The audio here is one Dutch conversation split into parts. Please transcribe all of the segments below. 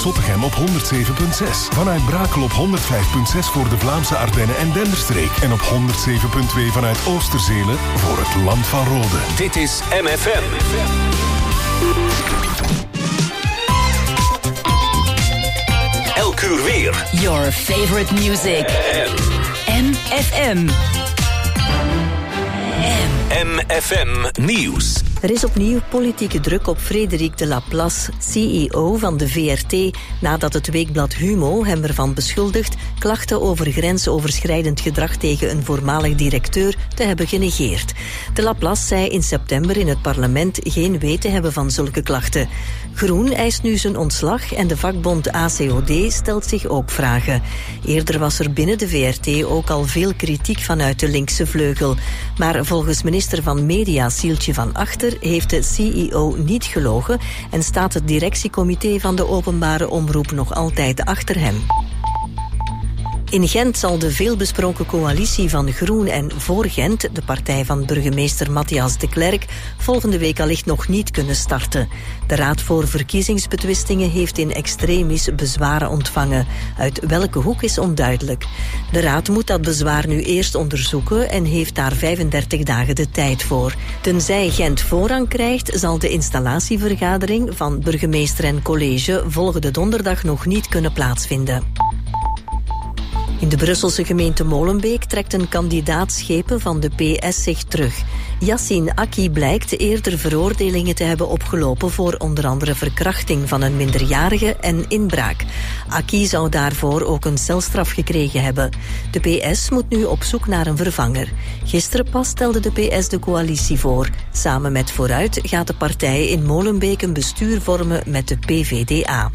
Zottegem op 107.6. Vanuit Brakel op 105.6 voor de Vlaamse Ardennen en Denderstreek. En op 107.2 vanuit Oosterzelen voor het Land van Rode. Dit is MFM. Elk uur weer. Your favorite music. MFM. MFM Nieuws. Er is opnieuw politieke druk op Frédéric de Laplace, CEO van de VRT, nadat het weekblad Humo hem ervan beschuldigt klachten over grensoverschrijdend gedrag tegen een voormalig directeur te hebben genegeerd. De Laplace zei in september in het parlement geen weet te hebben van zulke klachten. Groen eist nu zijn ontslag en de vakbond ACOD stelt zich ook vragen. Eerder was er binnen de VRT ook al veel kritiek vanuit de linkse vleugel. Maar volgens minister van Media Sieltje van Achter heeft de CEO niet gelogen en staat het directiecomité van de openbare omroep nog altijd achter hem. In Gent zal de veelbesproken coalitie van Groen en Voor Gent, de partij van burgemeester Matthias de Klerk, volgende week allicht nog niet kunnen starten. De Raad voor Verkiezingsbetwistingen heeft in extremis bezwaren ontvangen. Uit welke hoek is onduidelijk. De Raad moet dat bezwaar nu eerst onderzoeken en heeft daar 35 dagen de tijd voor. Tenzij Gent voorrang krijgt, zal de installatievergadering van burgemeester en college volgende donderdag nog niet kunnen plaatsvinden. In de Brusselse gemeente Molenbeek trekt een kandidaat schepen van de PS zich terug. Yassine Akki blijkt eerder veroordelingen te hebben opgelopen voor onder andere verkrachting van een minderjarige en inbraak. Akki zou daarvoor ook een celstraf gekregen hebben. De PS moet nu op zoek naar een vervanger. Gisteren pas stelde de PS de coalitie voor. Samen met Vooruit gaat de partij in Molenbeek een bestuur vormen met de PVDA.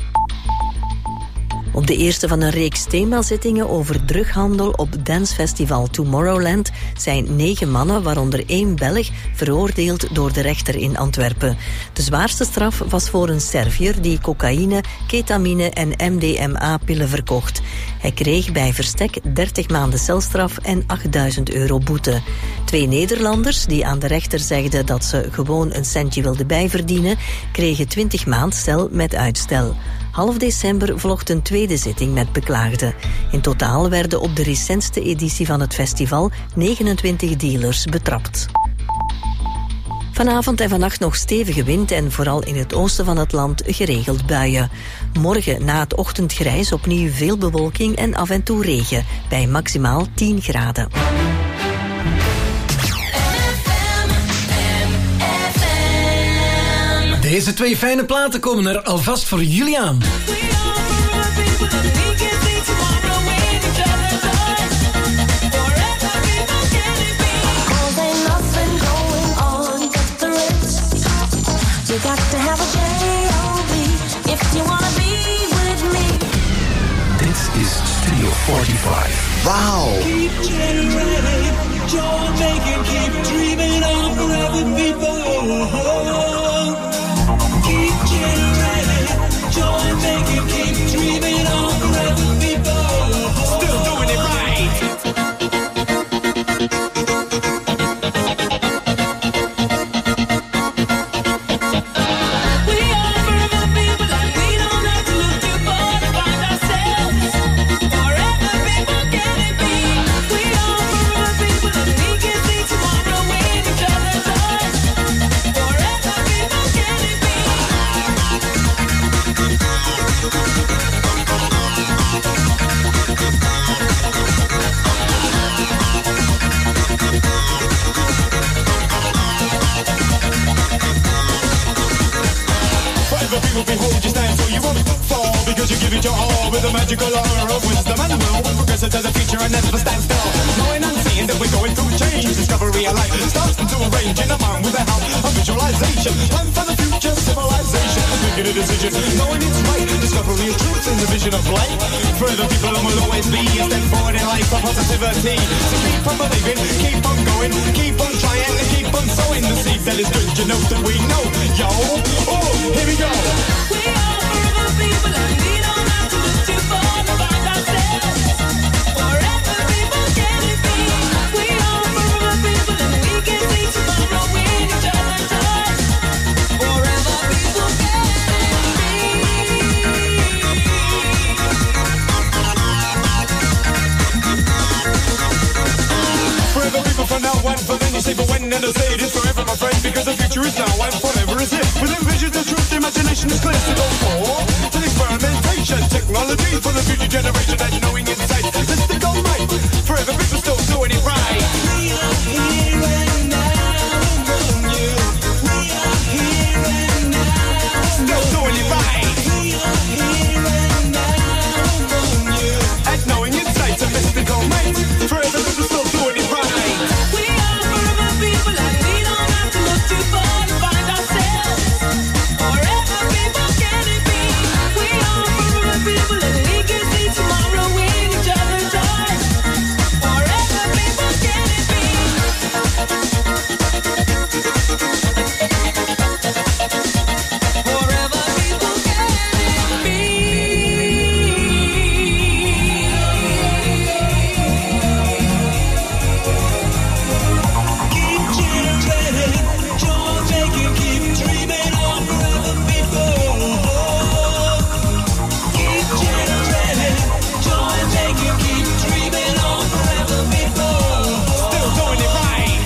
Op de eerste van een reeks themazittingen over drughandel op dancefestival Tomorrowland zijn 9 mannen, waaronder 1 Belg, veroordeeld door de rechter in Antwerpen. De zwaarste straf was voor een Serviër die cocaïne, ketamine en MDMA-pillen verkocht. Hij kreeg bij verstek 30 maanden celstraf en €8.000 boete. 2 Nederlanders, die aan de rechter zegden dat ze gewoon een centje wilden bijverdienen, kregen 20 maand cel met uitstel. Half december volgt een tweede zitting met beklaagden. In totaal werden op de recentste editie van het festival 29 dealers betrapt. Vanavond en vannacht nog stevige wind en vooral in het oosten van het land geregeld buien. Morgen na het ochtendgrijs opnieuw veel bewolking en af en toe regen, bij maximaal 10 graden. Deze 2 fijne platen komen er alvast voor jullie aan. Dit is Studio 45. Wauw. Keep generating, joy making, keep dreaming of forever people. Keep generating, joy making, keep dreaming of forever people. Still doing it right. With a magical aura of wisdom and will, progressive as a feature and never stand still. Knowing and seeing that we're going through change, discovery of life starts to arrange in a mind with the help of visualization. Plan for the future civilization, making a decision, knowing it's right. Discovery of truth in the vision of light. Further people and will always be a step forward in life for positivity. So keep on believing, keep on going, keep on trying, and keep on sowing the seed that is good. You know that we know, yo. Oh, here we go. We are forever people and we don't have to look too far to find ourselves. Forever people can it be. We are forever people and we can see tomorrow when each other touch. Forever people can it be. young and I say it is forever, my friend, because the future is now and forever is here. Within vision, the truth, the imagination is clear. So go for to the experimentation, technology for the future generation, and knowing insight. Let's think all right. Forever people still doing it right. We are here and now among you. We are here and now still doing it right. We are here and now among you. And knowing insight, a mystical might. Forever people still doing it right. We are forever people and we don't have to look too far to find ourselves. Forever people can it be? We are forever people and we can see tomorrow in each other's eyes. Forever people can it be? Forever people can it be? Keep generating, joy making, keep dreaming on forever people. Keep generating, joy making, keep dreaming on forever people. Still doing it right.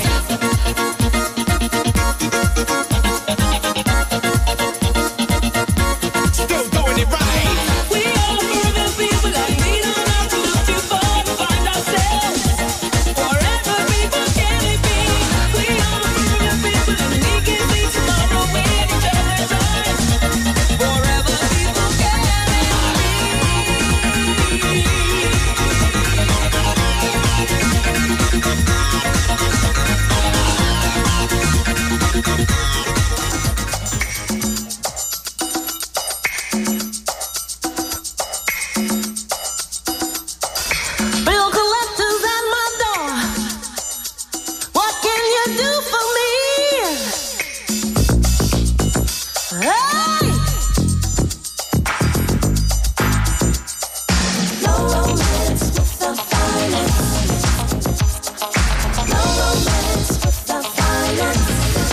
Still doing it right. We are forever people and we don't have to look too far to find ourselves. Forever people can it be? We are forever people and we can see tomorrow in each other's eyes. Forever people can it Bill collectors at my door. What can you do for me? Hey! No romance without finance. No romance without finance.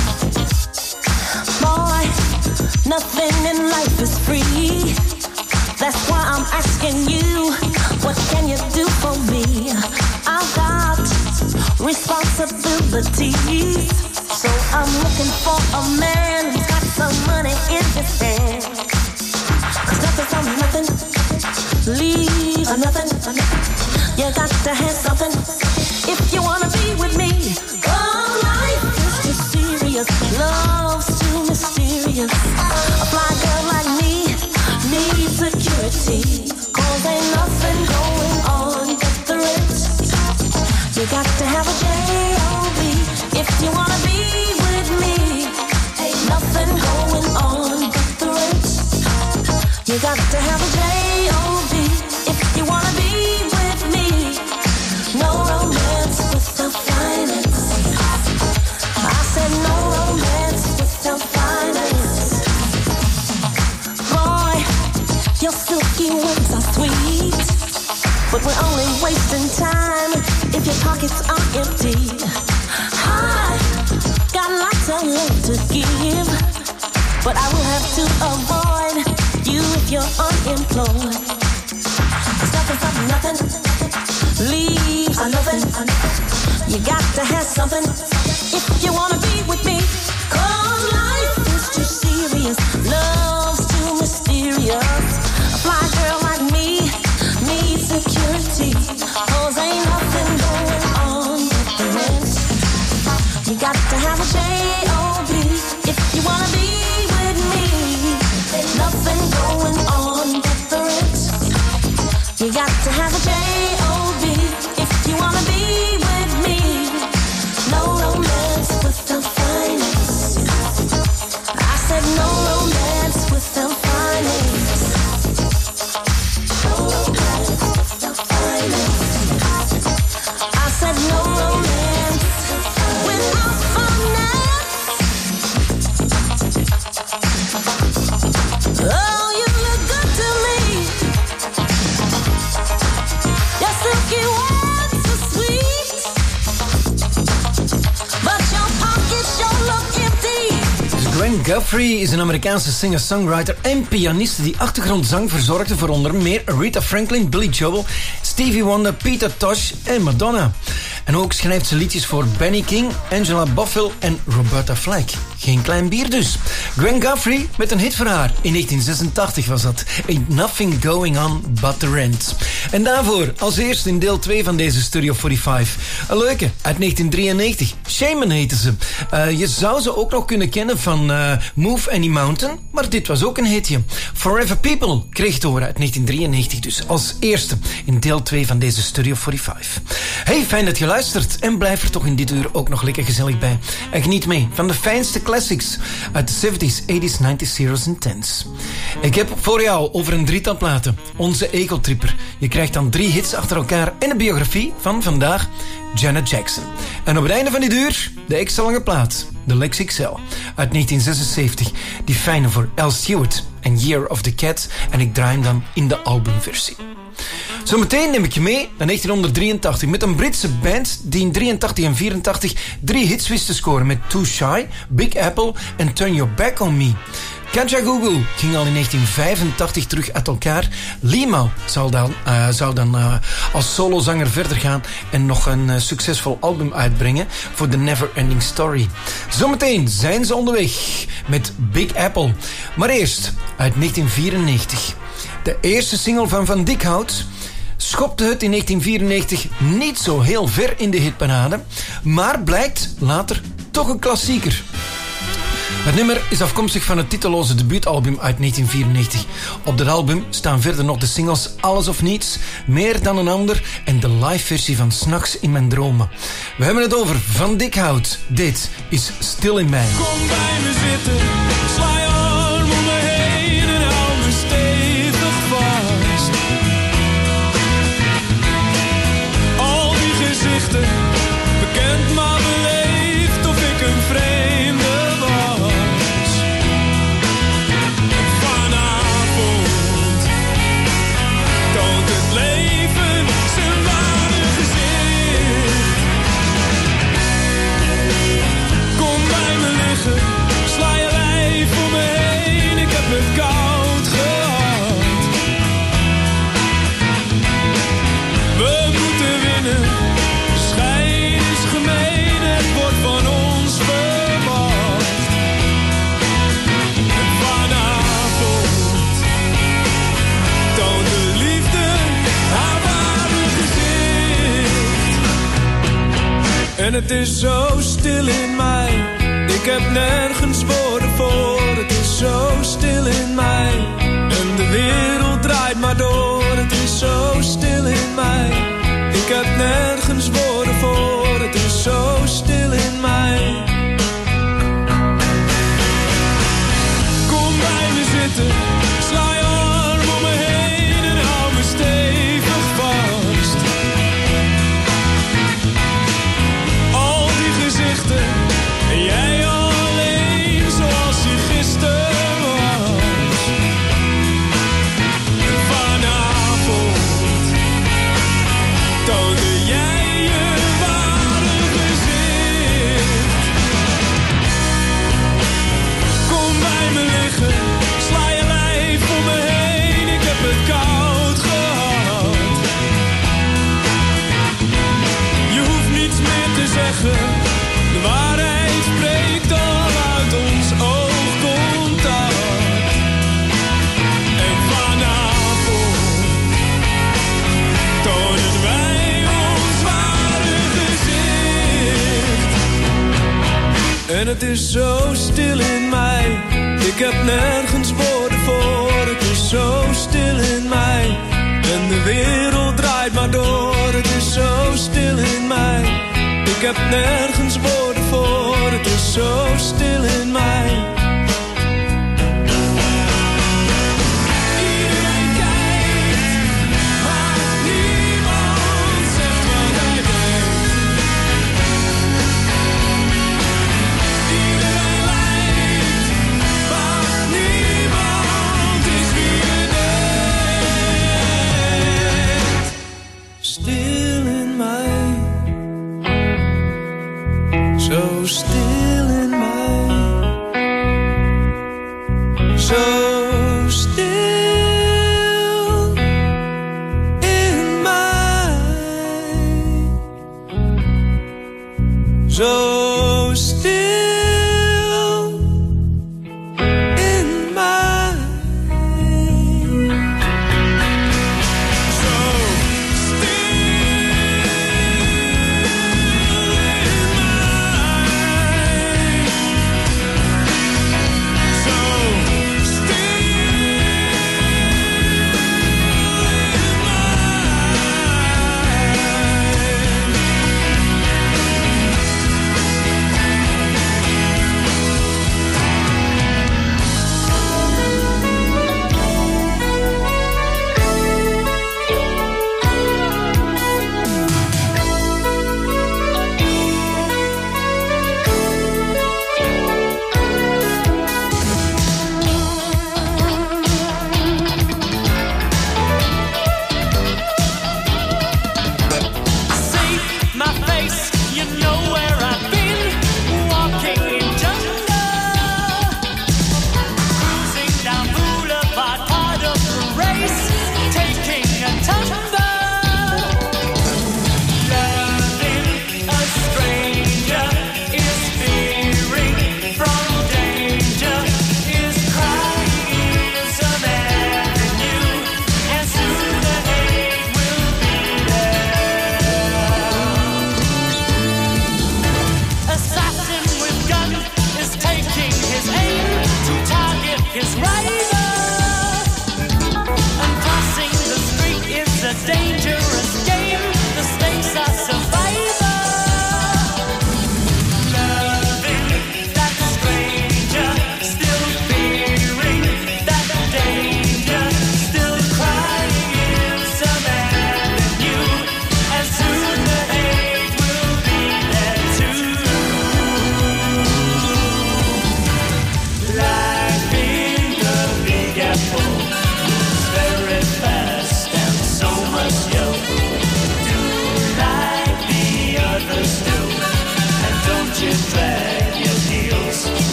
Boy, nothing in life is free. That's why I'm asking you, what can you do for me? I've got responsibilities, so I'm looking for a man who's got some money in his hand. 'Cause nothing from nothing leaves nothing. You got to have something if you wanna be with me. Oh, life is too serious, love's too mysterious. A fly girl like me needs security, 'cause ain't nothing going on but the rent. You got to have a J.O.B. if you wanna be with me. Ain't nothing going on but the rent. You got to have a J.O.B. if you wanna be with me. No romance without finance. I said no romance without finance. Boy, your silky words are sweet, but we're only wasting time if your pockets are empty. I got lots of love to give, but I will have to avoid you if you're unemployed. 'Cause nothing from nothing leaves nothing. You got to have something if you wanna be with me. 'Cause life is too serious, love's too mysterious. A fly girl like me needs security, 'cause ain't nothing going on but the rent. You got to have a J.O.B. if you wanna be with me. Ain't nothing going on but the rent. You got to have a J.O.B. if you wanna be with me. No romance without finance. Guthrie is een Amerikaanse singer-songwriter en pianiste die achtergrondzang verzorgde voor onder meer Aretha Franklin, Billy Joel, Stevie Wonder, Peter Tosh en Madonna. En ook schrijft ze liedjes voor Benny King, Angela Bofill en Roberta Flack. Geen klein bier dus. Gwen Guthrie met een hit voor haar. In 1986 was dat. Ain't Nothing Going On But The Rent. En daarvoor als eerste in deel 2 van deze Studio 45. Een leuke, uit 1993. Shaman heette ze. Je zou ze ook nog kunnen kennen van Move Any Mountain, maar dit was ook een hitje. Forever People kreeg het horen uit 1993 dus. Als eerste in deel 2 van deze Studio 45. Hey, fijn dat je luistert en blijf er toch in dit uur ook nog lekker gezellig bij. En geniet mee van de fijnste classics uit de 70s, 80s, 90s, zeros en 10s. Ik heb voor jou over een drietal platen onze Egeltripper. Je krijgt dan 3 hits achter elkaar en een biografie van vandaag, Janet Jackson. En op het einde van dit uur de extra lange plaat, de Lex XL uit 1976. Die fijne voor Al Stewart en Year of the Cat. En ik draai hem dan in de albumversie. Zometeen neem ik je mee naar 1983 met een Britse band die in 83 en 84 3 hits wist te scoren met Too Shy, Big Apple en Turn Your Back On Me. Kajagoogoo ging al in 1985 terug uit elkaar. Lima zou dan als solozanger verder gaan en nog een succesvol album uitbrengen voor The Never Ending Story. Zometeen zijn ze onderweg met Big Apple. Maar eerst uit 1994. De eerste single van Van Dikhout schopte het in 1994 niet zo heel ver in de hitparade, maar blijkt later toch een klassieker. Het nummer is afkomstig van het titelloze debuutalbum uit 1994. Op dat album staan verder nog de singles Alles of Niets, Meer dan een ander en de live versie van 'S'nachts in mijn dromen. We hebben het over Van Dikhout. Dit is Stil in mij. Kom bij me zitten, sla je arm om me heen en hou me stevig vast. Al die gezichten, bekend maar beleefd of ik een vreemde was. Vanavond toont het leven zijn ware gezicht. Kom bij me liggen, sla je lijf om me heen, ik heb het koud gehad. We moeten winnen, de schijn is gemeen, het wordt van ons verwacht. En vanavond toont de liefde haar ware gezicht. En het is zo stil in mij, ik heb nergens woorden voor. Het is zo stil in mij en de wereld draait maar door. Het is zo stil in mij, ik heb nergens woorden voor. Het is zo stil in mij. Kom bij me zitten, sla je arm om me heen en hou me stevig vast. Al die gezichten en jij alleen zoals je gisteren was. En vanavond toonde jij je ware gezicht. Kom bij me liggen, sla je lijf om me heen, ik heb het koud gehad. Je hoeft niets meer te zeggen, de waarheid spreekt al uit ons oogcontact. En vanavond tonen wij ons ware gezicht. En het is zo stil in mij, ik heb nergens woorden voor. Het is zo stil in mij en de wereld draait maar door. Het is zo stil in mij, ik heb nergens woorden voor. Het is zo stil in mij. Iedereen kijkt, maar niemand zegt wat hij denkt. Iedereen lijkt, maar niemand is wie je denkt. Stil in mij, zo stil in mij.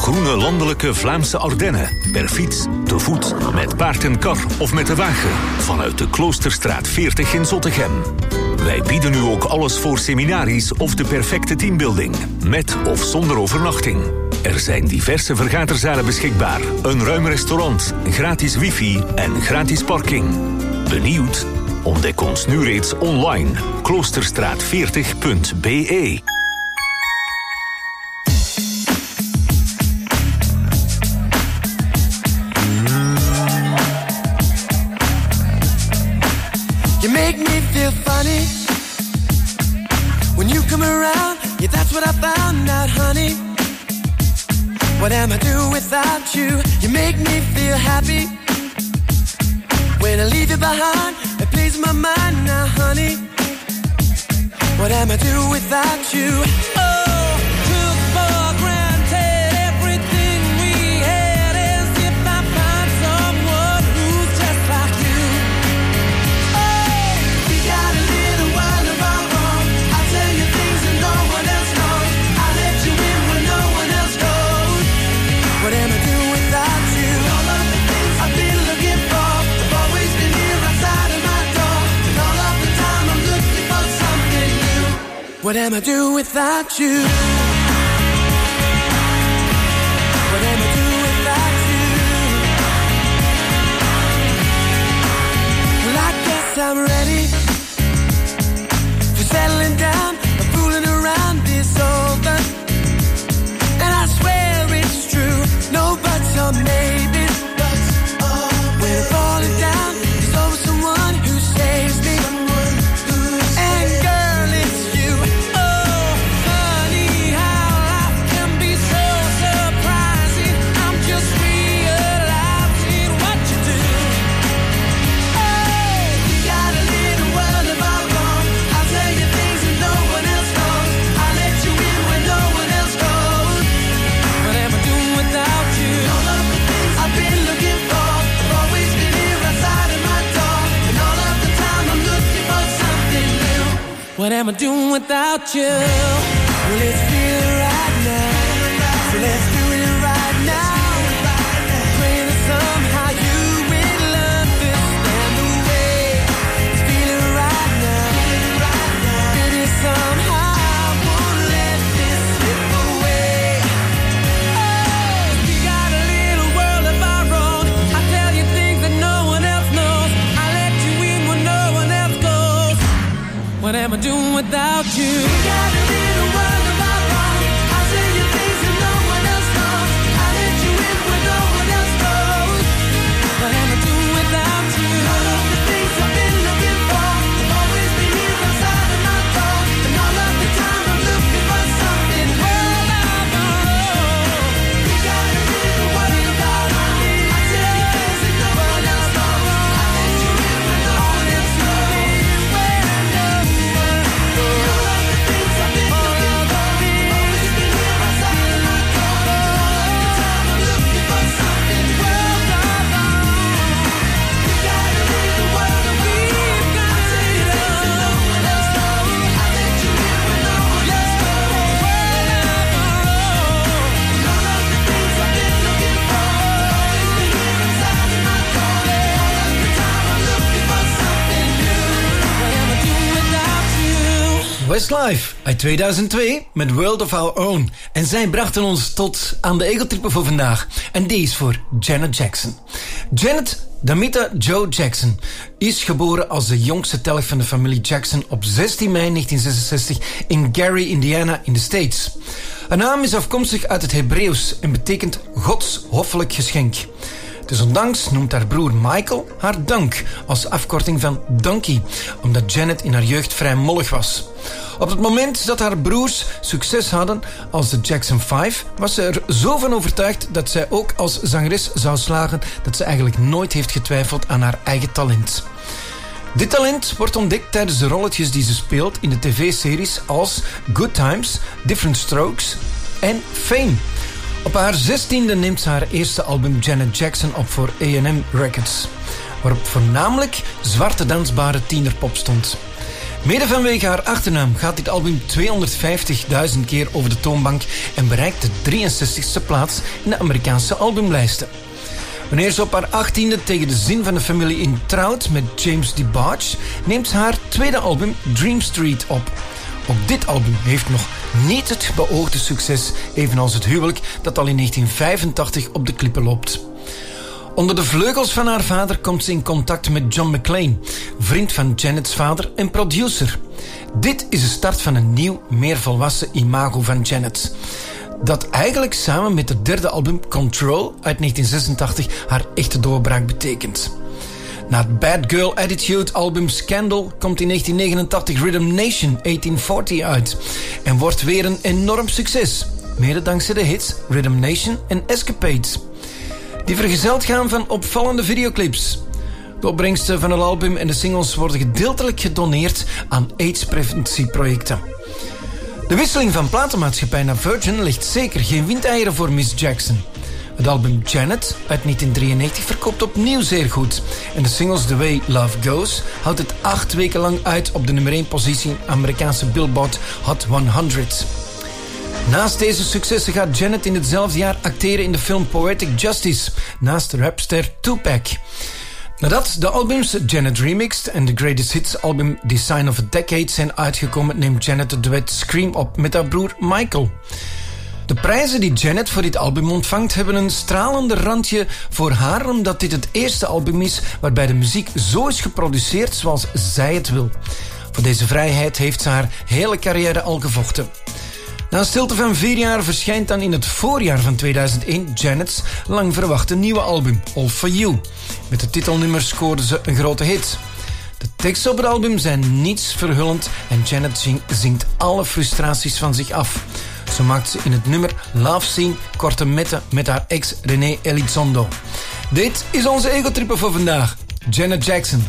groene landelijke Vlaamse Ardennen. Per fiets, te voet, met paard en kar of met de wagen. Vanuit de Kloosterstraat 40 in Zottegem. Wij bieden nu ook alles voor seminaries of de perfecte teambuilding. Met of zonder overnachting. Er zijn diverse vergaderzalen beschikbaar. Een ruim restaurant, gratis wifi en gratis parking. Benieuwd? Ontdek ons nu reeds online. Kloosterstraat40.be. You make me feel funny when you come around. Yeah, that's what I found out, honey. What am I do without you? You make me feel happy when I leave you behind. It plays my mind now, honey. What am I do without you? Oh, took for granted everything we had, as if I find someone who's just like you. Oh, we got a little while of our own. I'll tell you things that no one else knows. I'll let you in when no one else goes. What am I do without you? All of the things I've been looking for have always been here outside of my door. And all of the time I'm looking for something new. What am I do without you? What am I do without you? Well, I guess I'm ready for settling down and fooling around this over. And I swear it's true, no buts or maybes. When I'm falling down, there's always someone who saves me. And girl, it's you. Oh, funny how life can be so surprising. I'm just realizing what you do. Oh, we got a little world of our own. I'll tell you things that no one else knows. I'll let you in when no one else goes. What am I doing without you? All of the things I've been looking for have always been here outside of my door. And all of the time I'm looking for something new. What am I doing without you? Well, let's feel it right now. So let's do it right now. Pray that somehow you will understand the way. Let's feel it right now. Maybe somehow I won't let this slip away. Oh, we got a little world of our own. I tell you things that no one else knows. I let you in when no one else goes. What am I doing without you? We got a little world of our own. I tell you things that no one else knows. I let you in when no one else goes. What am I doing without you? All of the things I've been looking for have always been here outside of my door. And all of the time I'm looking for something world of our own. We got a little world of our own. I tell you things that no one else knows. I let you in when no one else knows. Where no one knows. All of the things I've been looking for have always been here outside of my door. And all of the time I'm looking for something world of our own. We got a little world of our own. I tell you things that no one else knows. I let you in when no one else knows. World of our own. And all of the things I've been looking for have always been here outside of my door. And all of the time I'm looking for something new. What am I doing without you? Westlife uit 2002 met World of Our Own. En zij brachten ons tot aan de egeltrippen voor vandaag. En die is voor Janet Jackson. Janet Damita Jo Jackson is geboren als de jongste telg van de familie Jackson op 16 mei 1966 in Gary, Indiana in de States. Haar naam is afkomstig uit het Hebreeuws en betekent Gods hoffelijk geschenk. Desondanks noemt haar broer Michael haar Dunk als afkorting van Donkey, omdat Janet in haar jeugd vrij mollig was. Op het moment dat haar broers succes hadden als de Jackson 5, was ze er zo van overtuigd dat zij ook als zangeres zou slagen dat ze eigenlijk nooit heeft getwijfeld aan haar eigen talent. Dit talent wordt ontdekt tijdens de rolletjes die ze speelt in de tv-series als Good Times, Different Strokes en Fame. Op haar 16e neemt ze haar eerste album Janet Jackson op voor A&M Records, waarop voornamelijk zwarte dansbare tienerpop stond. Mede vanwege haar achternaam gaat dit album 250.000 keer over de toonbank en bereikt de 63ste plaats in de Amerikaanse albumlijsten. Wanneer ze op haar 18e tegen de zin van de familie in trouwt met James DeBarge, neemt ze haar tweede album Dream Street op. Ook dit album heeft nog niet het beoogde succes, evenals het huwelijk dat al in 1985 op de klippen loopt. Onder de vleugels van haar vader komt ze in contact met John McLean, vriend van Janet's vader en producer. Dit is de start van een nieuw, meer volwassen imago van Janet, dat eigenlijk samen met het derde album Control uit 1986 haar echte doorbraak betekent. Na het Bad Girl Attitude album Scandal komt in 1989 Rhythm Nation 1840 uit en wordt weer een enorm succes, mede dankzij de hits Rhythm Nation en Escapades, die vergezeld gaan van opvallende videoclips. De opbrengsten van het album en de singles worden gedeeltelijk gedoneerd aan AIDS-preventieprojecten. De wisseling van platenmaatschappij naar Virgin legt zeker geen windeieren voor Miss Jackson. Het album Janet uit 1993 verkoopt opnieuw zeer goed. En de singles The Way Love Goes houdt het 8 weken lang uit op de nummer 1 positie in Amerikaanse Billboard Hot 100. Naast deze successen gaat Janet in hetzelfde jaar acteren in de film Poetic Justice, naast rapster Tupac. Nadat de albums Janet Remixed en The Greatest Hits album Design of a Decade zijn uitgekomen, neemt Janet het duet Scream op met haar broer Michael. De prijzen die Janet voor dit album ontvangt hebben een stralende randje voor haar, omdat dit het eerste album is waarbij de muziek zo is geproduceerd zoals zij het wil. Voor deze vrijheid heeft ze haar hele carrière al gevochten. Na een stilte van 4 jaar verschijnt dan in het voorjaar van 2001 Janet's lang verwachte nieuwe album All For You. Met de titelnummer scoorde ze een grote hit. De teksten op het album zijn niets verhullend en Janet zingt alle frustraties van zich af. Zo maakt ze in het nummer Love Scene korte metten met haar ex René Elizondo. Dit is onze egotripper voor vandaag. Janet Jackson.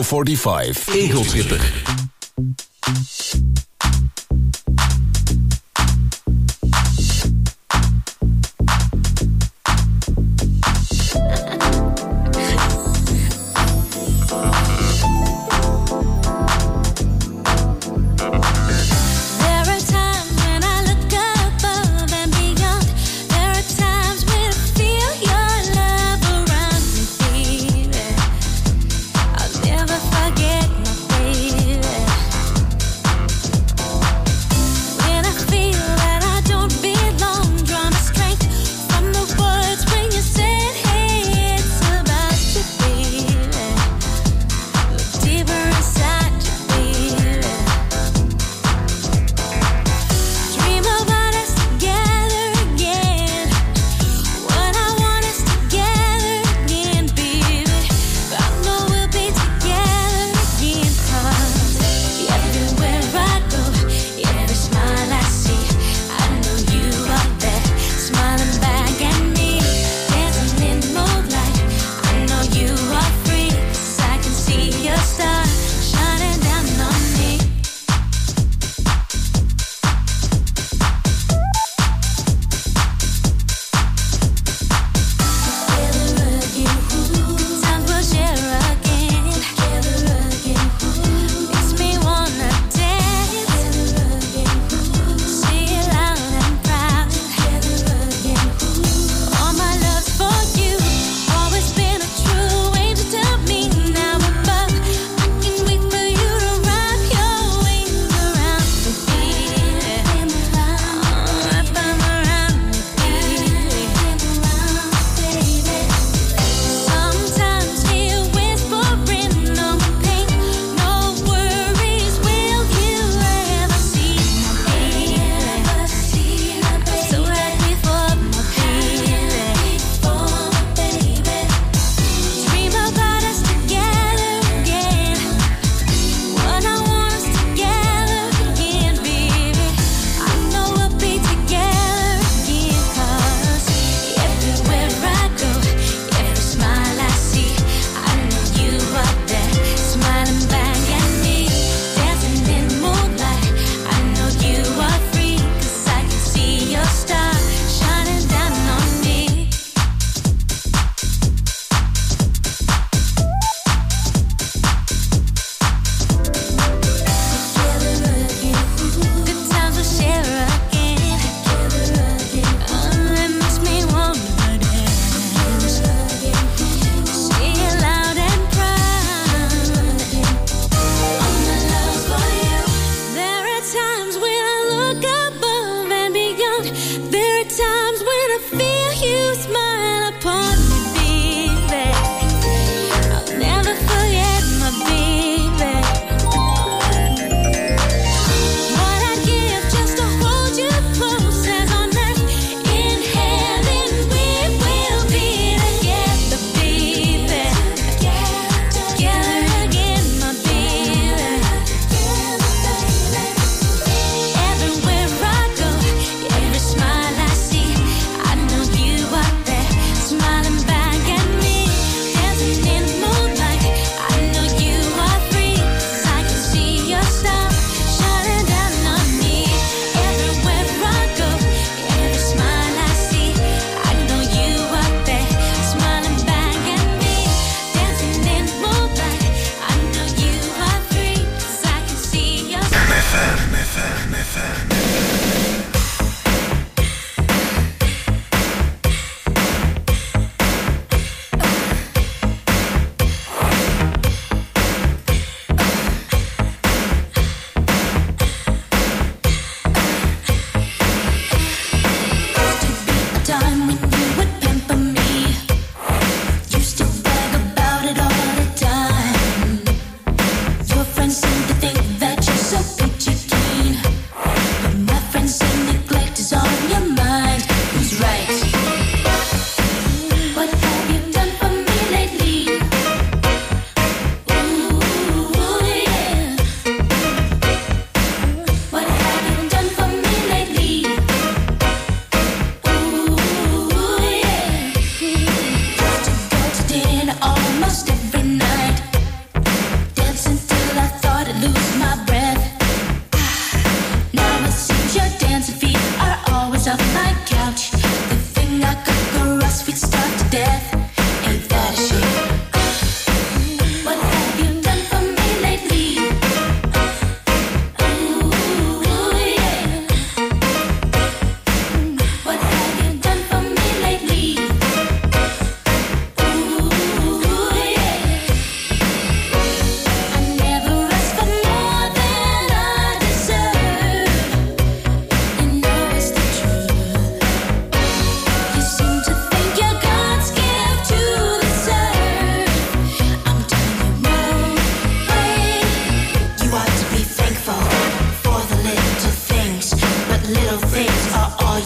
45. Egelschipper.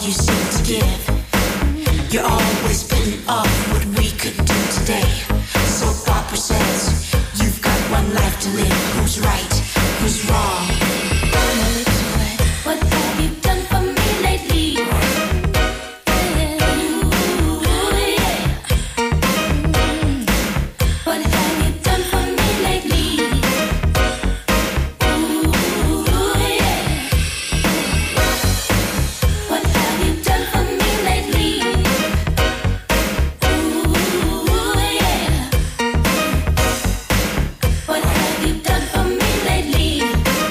you seem to give. You're always putting off what we could do today. Soap opera says you've got one life to live. Who's right? Who's wrong? What have you done for me lately? What have you done for me lately? What have you done for me lately? What have you done for me lately?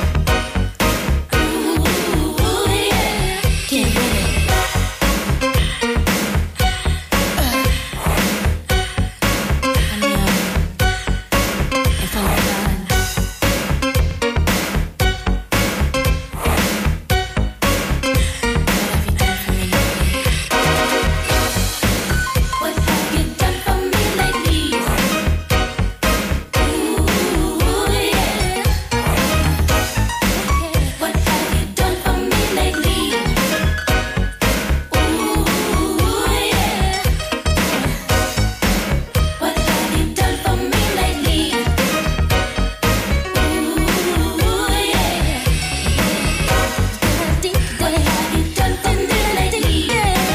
Get with it. If I'm done. What have you done for me lately? What have you done for me lately? What have you done for me lately? What have you done for me lately?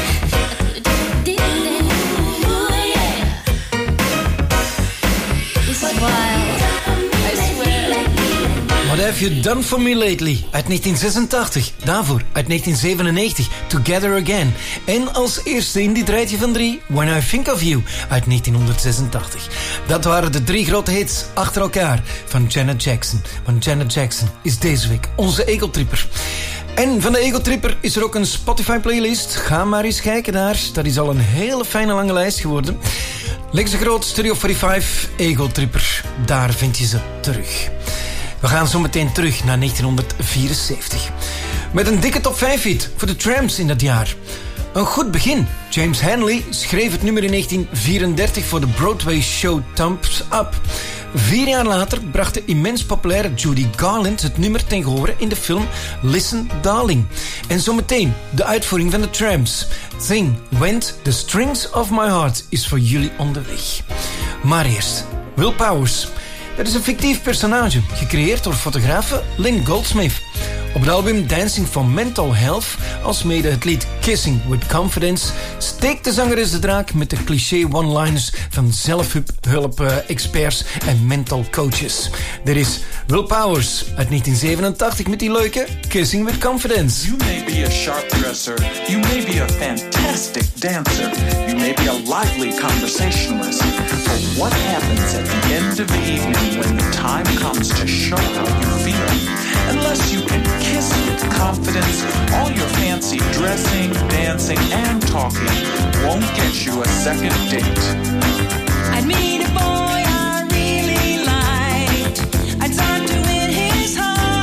This is wild. I swear. What Have You Done For Me Lately? Uit 1986. Daarvoor uit 1997. Together Again. En als eerste in dit rijtje van 3. When I Think of You. Uit 1986. Dat waren de 3 grote hits achter elkaar van Janet Jackson. Want Janet Jackson is deze week onze egotripper. En van de egotripper is er ook een Spotify playlist. Ga maar eens kijken daar. Dat is al een hele fijne lange lijst geworden. Lex de Groot, Studio 45, egotripper. Daar vind je ze terug. We gaan zo meteen terug naar 1974. Met een dikke top 5 hit voor de Tramps in dat jaar. Een goed begin. James Henley schreef het nummer in 1934 voor de Broadway show Thumbs Up. 4 jaar later bracht de immens populaire Judy Garland het nummer ten gehore in de film Listen Darling. En zometeen de uitvoering van de Tramps. Thing Went, The Strings of My Heart is voor jullie onderweg. Maar eerst, Will Powers. Dat is een fictief personage, gecreëerd door fotografe Lynn Goldsmith. Op het album Dancing for Mental Health, alsmede het lied Kissing with Confidence, steekt de zangeres de draak met de cliché one-liners van zelfhulp-experts en mental coaches. Er is Will Powers uit 1987 met die leuke Kissing with Confidence. You may be a sharp dresser, you may be a fantastic dancer, you may be a lively conversationalist, but what happens at the end of the evening when the time comes to show how you feel? Unless you can kiss with confidence, all your fancy dressing, dancing, and talking won't get you a second date. I'd meet a boy I really liked. I'd start to win his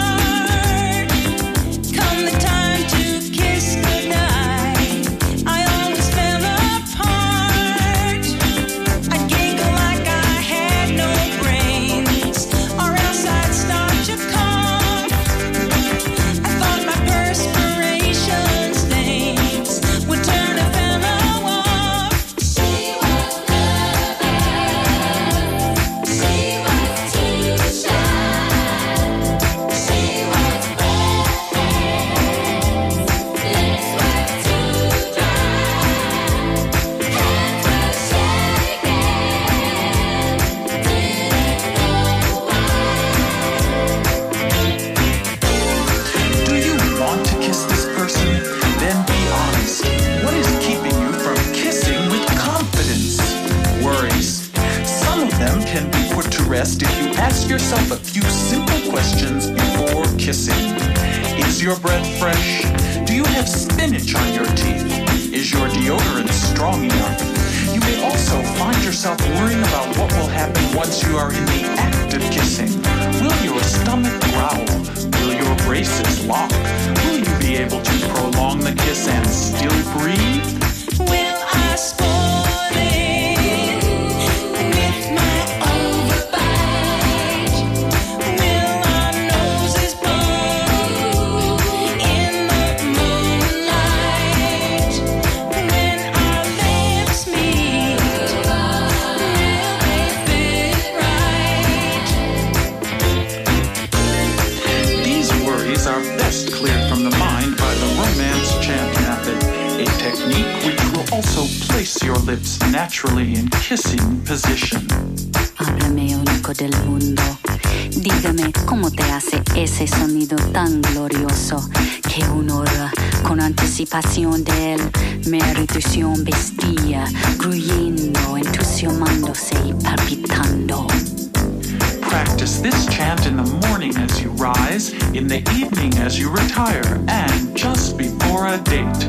heart. Come the time to kiss goodnight, I always fell apart. I'd giggle like I had no brains, or else I'd start to cough. I thought my perspiration stains would turn a fellow off. She was nervous, she was too shy, she was breathless, lips were too dry, hands were shaking, didn't know why. Do you want to kiss this person? Then be honest. What is keeping you from kissing with confidence? Worries. Some of them can be put to rest if you ask yourself a few simple questions before kissing. Is your breath fresh? Do you have spinach on your teeth? Is your deodorant strong enough? You may also find yourself worrying about what will happen once you are in the act of kissing. Will your stomach growl? Will your braces lock? Will you be able to prolong the kiss and still breathe? Will I spoil it with my overbite? Will our noses blow in the moonlight? technique which will also place your lips naturally in kissing position. Háblame único del mundo. Dígame cómo te hace ese sonido tan glorioso que una hora con anticipación de él mi erudición vestía, gruyendo, entusiasmándose y palpitando. Practice this chant in the morning as you rise, in the evening as you retire, and just before a date.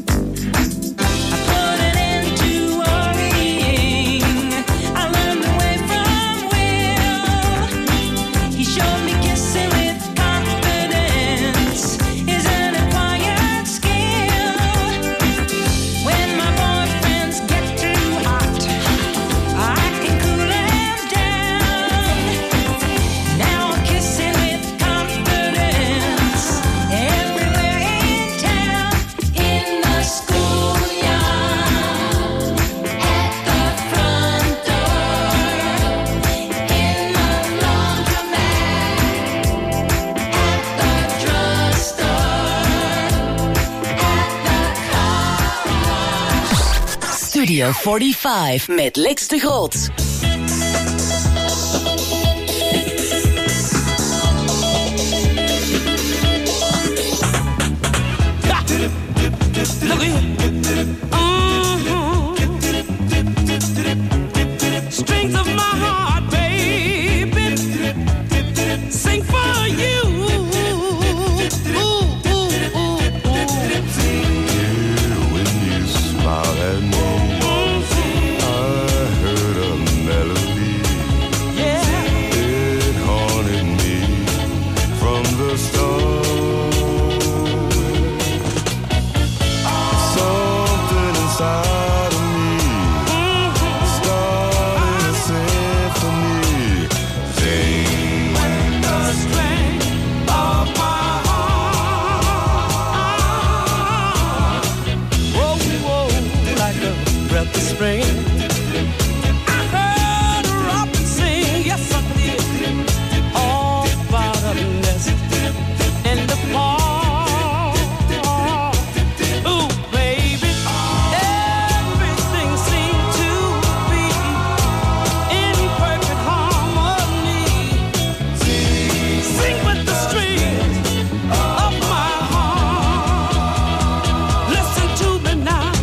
Studio 45 met Lex de Groot. Look here. Strings of my heart, baby, sing for you. When you smile at me, I heard a melody. It haunted me from the start. Something inside of me started a symphony. Sing The strength of my heart. Whoa, whoa, like a breath of spring. I heard a robin sing, yes I did, all about a nest in the park. Ooh, baby, everything seemed to be in perfect harmony. Sing with the strings of my heart. Listen to me now.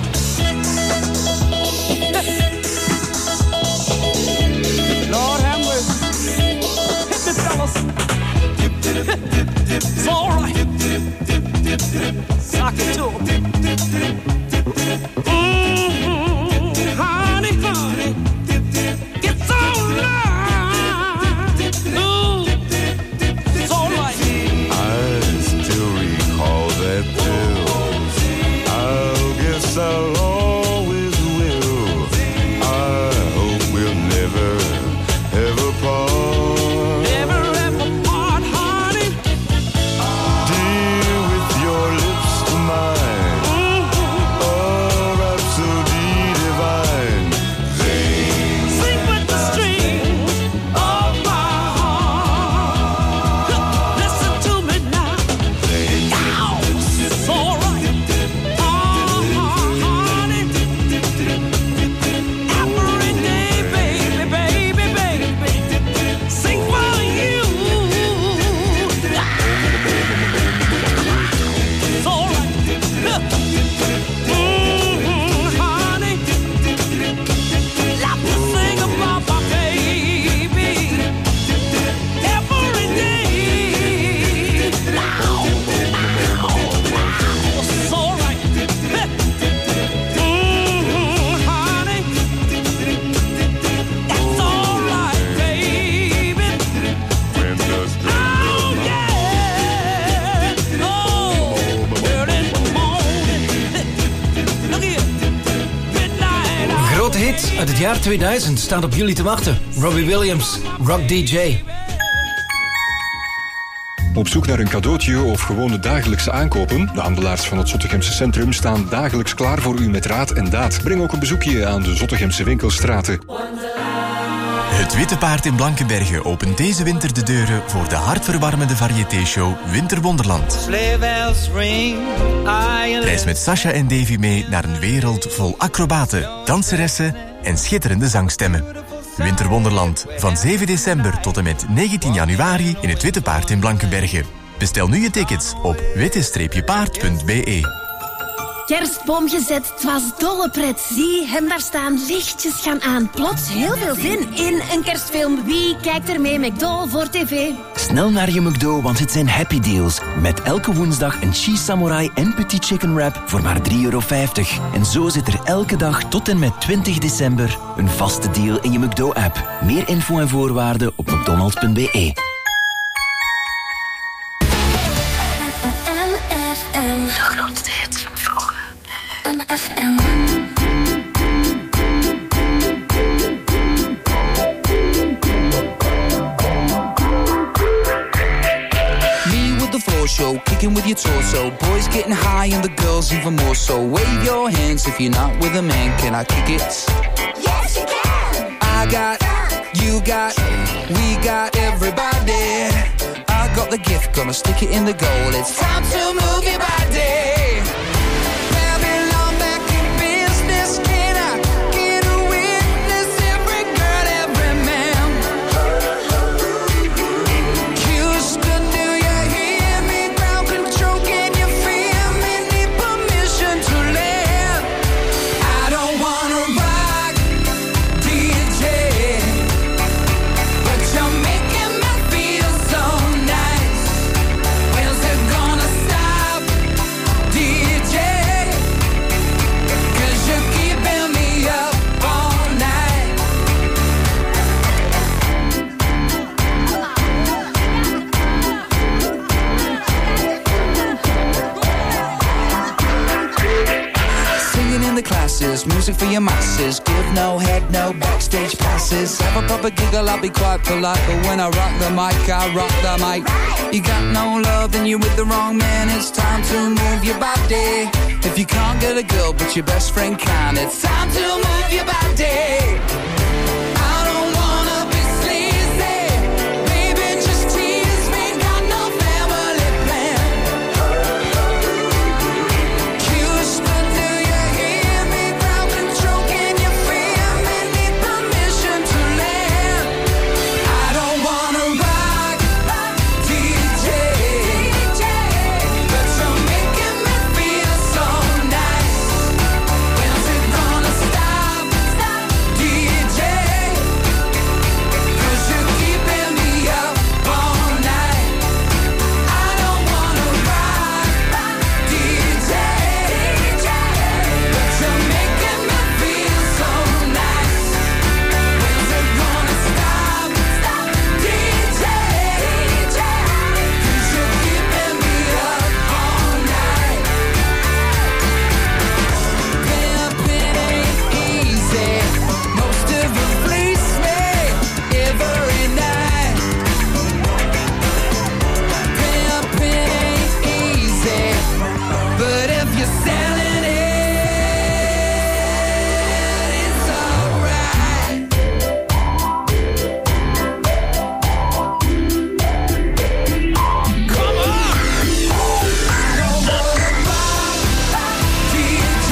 Lord have mercy. Hit me, fellas. It's all right. Sock it to 'em. Honey, honey, it's all right. Ooh, it's all right. I still recall that pill. I guess I'll always will. I hope we'll never ever part. Never ever part, honey. Dear, with your lips to mine, a rhapsody divine. Sing, Sing with the strings of my heart. Listen to me now. Ow, it's all right. Honey. Every day, baby, baby, baby. Sing for you. It's all right. Honey. Let me sing about my baby every day. It's all right. Honey. It's all right, baby. when the Oh, yeah. Oh, early in the morning. Look here. Midnight hour. Grote hit uit het jaar 2000 staat op jullie te wachten. Robbie Williams, Rock DJ. Op zoek naar een cadeautje of gewoon de dagelijkse aankopen? De handelaars van het Zottegemse centrum staan dagelijks klaar voor u met raad en daad. Breng ook een bezoekje aan de Zottegemse winkelstraten. Het Witte Paard in Blankenberge opent deze winter de deuren voor de hartverwarmende variété-show Winterwonderland. Sleigh bells ring, I Reis met Sasha en Davy mee naar een wereld vol acrobaten, danseressen en schitterende zangstemmen. Winterwonderland, van 7 december tot en met 19 januari in het Witte Paard in Blankenberge. Bestel nu je tickets op witte-paard.be. Kerstboom gezet, het was dolle pret. Zie hem daar staan, lichtjes gaan aan. Plots heel veel zin in een kerstfilm. Wie kijkt er mee? McDo voor tv. Snel naar je McDo, want het zijn happy deals. Met elke woensdag een cheese samurai en petit chicken wrap voor maar €3,50. En zo zit er elke dag tot en met 20 december een vaste deal in je McDo-app. Meer info en voorwaarden op mcdonalds.be. De grootste hits van vroeger. Me with the floor show, kicking with your torso. Boys getting high and the girls even more so. Wave your hands if you're not with a man. Can I kick it? Yes, you can. I got, you got, we got everybody. I got the gift, gonna stick it in the goal. It's time to move your body. Babylon back in business. Can I get a witness? Every girl, every man. Houston, do you hear me? Ground control, can you feel me? Need permission to land. I don't wanna rock, DJ, but you're making me feel so nice. Where's it gonna stop, DJ? 'Cause you're keeping me up all night. Singing in the classes, music for your masses. Give no head, no backstage passes. Have a proper giggle, I'll be quite polite. But when I rock the mic, I rock the mic. You got no love, then you're with the wrong man. It's time to move your body. If you can't get a girl, but your best friend can, it's time to move your body. I don't wanna be sleazy. Baby, just tease me. Got no family plan. Houston, do you hear me? Ground control, can you feel me? Need permission to land. I don't wanna rock, DJ, but you're making me feel so nice. When's it gonna stop, DJ? 'Cause you're keeping me up all night. I don't wanna rock, DJ, but you're making me feel so nice. When's it gonna stop, DJ? 'Cause you're keeping me up all night. Pimping ain't easy. Most of you fleece me every night. Pimping ain't easy, but if you're selling it, it's alright. Come on! DJ,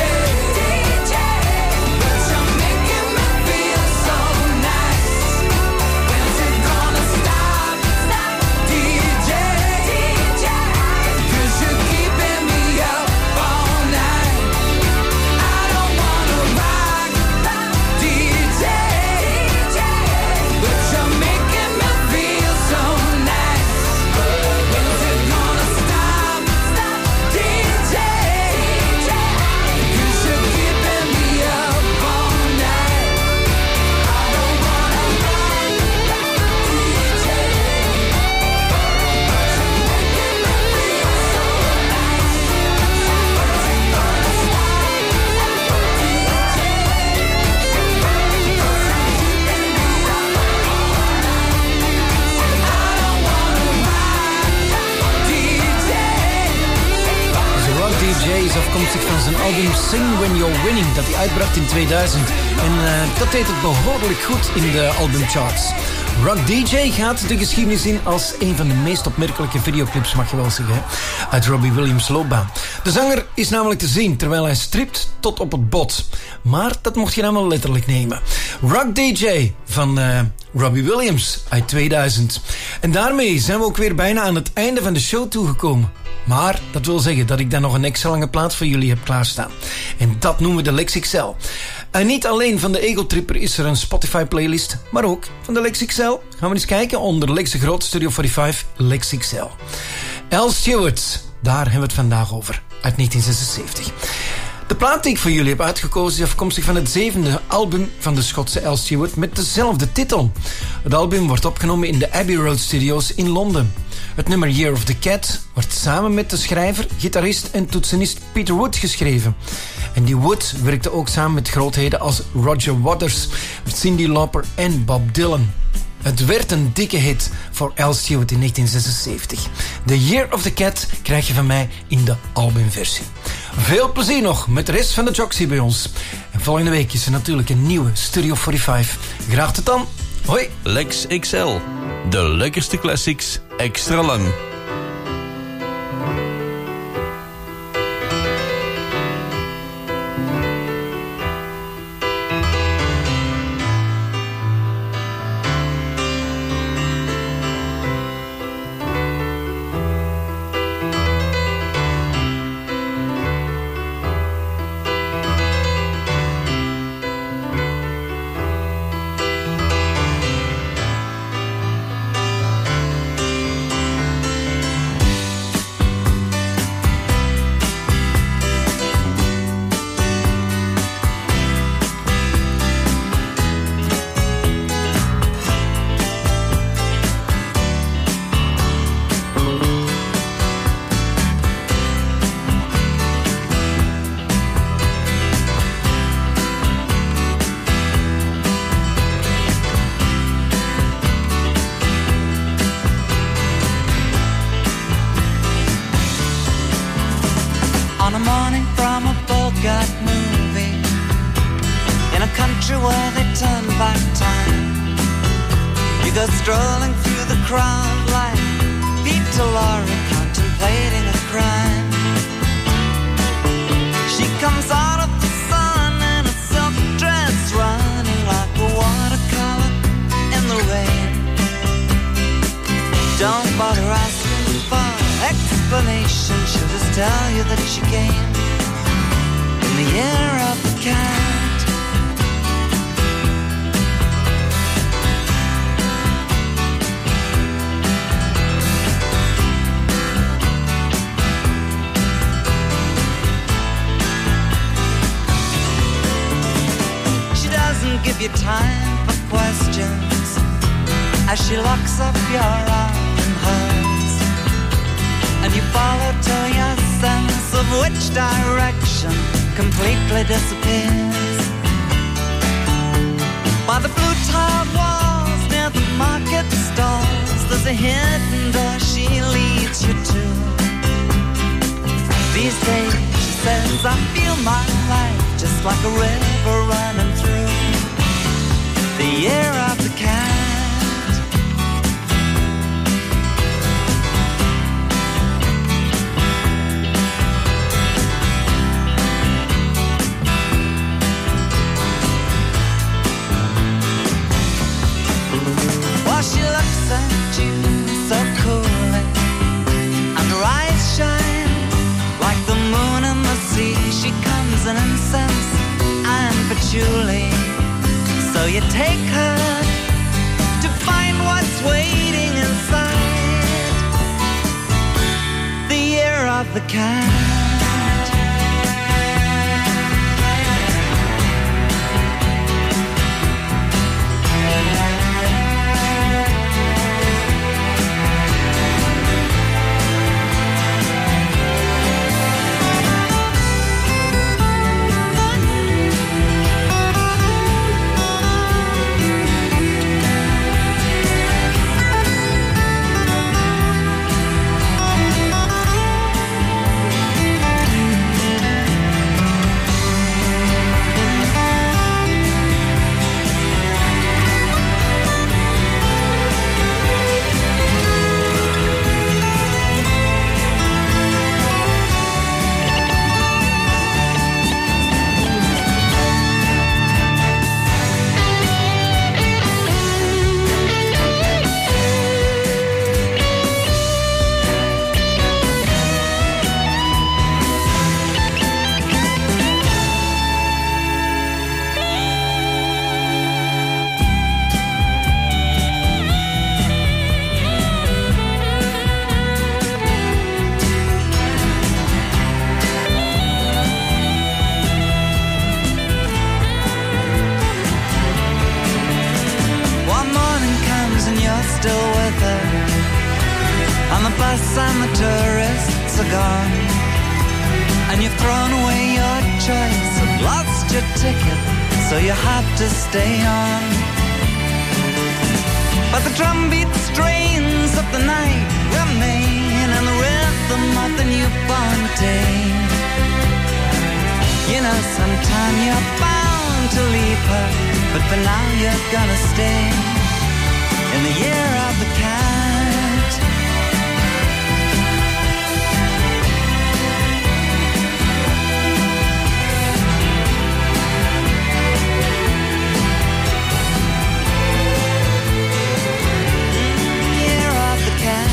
but you're making me feel so nice. When's it gonna stop, DJ? 'Cause you're keeping me up all night. I don't wanna rock, DJ, but you're making me feel so nice. When's it gonna stop, DJ? 'Cause you're keeping me up all night. I don't wanna rock, DJ, but you're making me feel so nice. When's it gonna stop, DJ? 'Cause you're keeping me up all night. I don't wanna rock, DJ. The Rock DJ is afkomstig van zijn album Sing When You're Winning, dat hij uitbracht in 2000. En dat deed het behoorlijk goed in de albumcharts. Rock DJ gaat de geschiedenis in als een van de meest opmerkelijke videoclips, mag je wel zeggen, hè? Uit Robbie Williams' loopbaan. De zanger is namelijk te zien terwijl hij stript tot op het bot. Maar dat mocht je dan wel letterlijk nemen. Rock DJ van Robbie Williams uit 2000. En daarmee zijn we ook weer bijna aan het einde van de show toegekomen. Maar dat wil zeggen dat ik dan nog een extra lange plaat voor jullie heb klaarstaan. En dat noemen we de Lex XL. En niet alleen van de Ego Tripper is er een Spotify playlist, maar ook van de Lex XL. Gaan we eens kijken onder Lex de Groot, Studio 45, Lex XL. Al Stewart, daar hebben we het vandaag over, uit 1976. De plaat die ik voor jullie heb uitgekozen is afkomstig van het 7e album van de Schotse Al Stewart met dezelfde titel. Het album wordt opgenomen in de Abbey Road Studios in Londen. Het nummer Year of the Cat wordt samen met de schrijver, gitarist en toetsenist Peter Wood geschreven. En die Wood werkte ook samen met grootheden als Roger Waters, Cyndi Lauper en Bob Dylan. Het werd een dikke hit voor Al Stewart in 1976. The Year of the Cat krijg je van mij in de albumversie. Veel plezier nog met de rest van de jocks hier bij ons. En volgende week is er natuurlijk een nieuwe Studio 45. Graag tot dan. Hoi. Lex XL. De lekkerste classics extra lang. On a morning from a Bogart movie, in a country where they turn back time, you go strolling through the crowd like Peter Lorre contemplating a crime. She comes out of the sun in a silk dress, running like a watercolor in the rain. Don't bother asking for explanation, she'll just tell you that she came in the year of the cat. She doesn't give you time for questions as she locks up your arm in hers, and you follow till your sense of which direction completely disappears. By the blue tiled walls near the market stalls, there's a hidden door she leads you to. These days, she says, I feel my life just like a river running through the year of the cat. She looks at you so coolly, and her eyes shine like the moon and the sea. She comes in incense and patchouli, so you take her to find what's waiting inside the year of the cat. you've thrown away your choice and lost your ticket, so you have to stay on. But the drumbeat strains of the night remain, and the rhythm of the newborn day. You know, sometime you're bound to leave her, but for now you're gonna stay in the year of the cat. Year of the cat.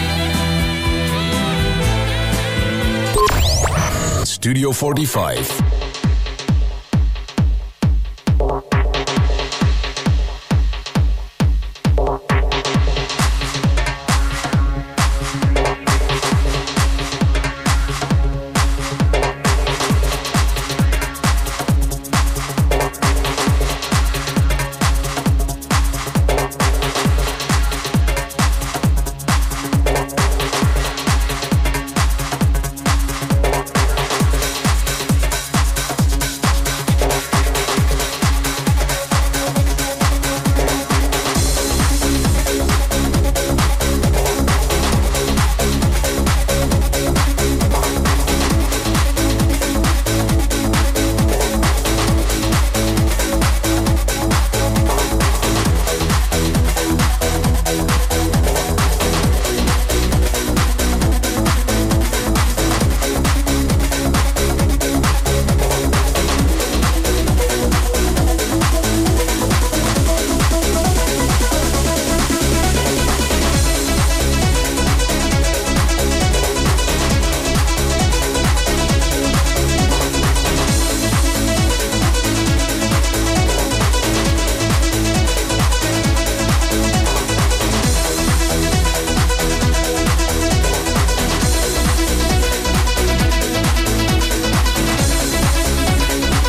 Studio 45.